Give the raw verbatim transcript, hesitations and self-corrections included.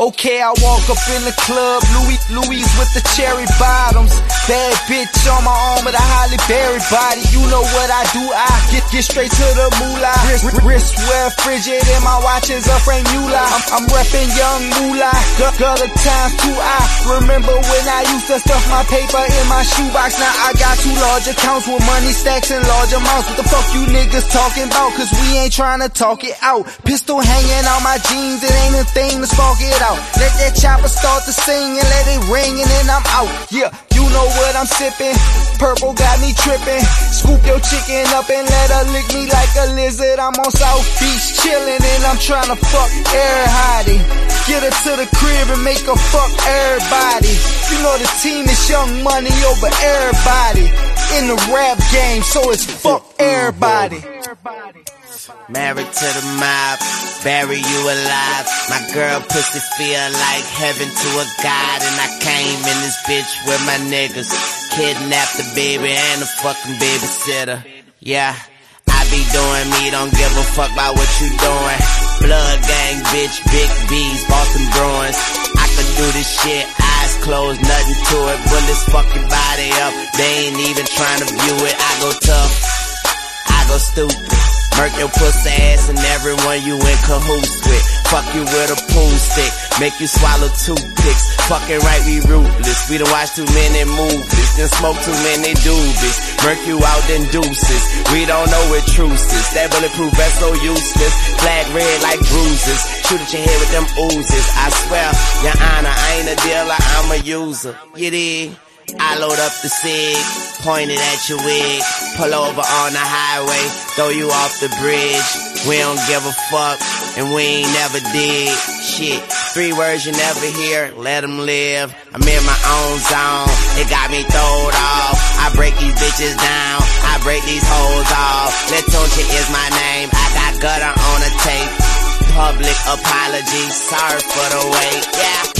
Okay, I walk up in the club, Louis, Louis with the cherry bottoms. Bad bitch on my arm with a Halle Berry body. You know what I do, I get, get straight to the moolah. Wrist, wrist wear frigid and my watch is a frame Mula. I'm, I'm reppin' young moolah, girl, girl at times two. I remember when I used to stuff my paper in my shoebox. Now I got two large accounts with money stacks and large amounts. What the fuck you niggas talking about? Cause we ain't trying to talk it out. Pistol hanging on my jeans, it ain't a thing to spark it out. Let that chopper start to sing and let it ring and then I'm out. Yeah, you know what I'm sipping. Purple got me tripping. Scoop your chicken up and let her lick me like a lizard. I'm on South Beach chillin' and I'm trying to fuck everybody. Get her to the crib and make her fuck everybody. You know the team is Young Money over everybody. In the rap game, so it's fuck everybody. Married to the mob, bury you alive. My girl pussy feel like heaven to a god. And I came in this bitch with my niggas. Kidnapped the baby and the fucking babysitter. Yeah, I be doing me, don't give a fuck about what you doing. Blood gang, bitch, big B's, Boston Bruins. I could do this shit, eyes closed, nothing to it. Bullets fuck your body up, they ain't even trying to view it. I go tough, I go stupid. Murk your pussy ass and everyone you in cahoots with. Fuck you with a pool stick, make you swallow toothpicks. Fucking right, we ruthless. We done watched too many movies, then smoke too many doobies. Murk you out, then deuces. We don't know what truth is. That bulletproof vest so useless. Flag red like bruises. Shoot at your head with them oozes. I swear, your honor, I ain't a dealer, I'm a user. You dig? I load up the cig, point it at your wig. Pull over on the highway, throw you off the bridge. We don't give a fuck, and we ain't never did. Shit, three words you never hear, let them live. I'm in my own zone, it got me throwed off. I break these bitches down, I break these hoes off. Letonche is my name, I got gutter on a tape. Public apology, sorry for the wait, yeah.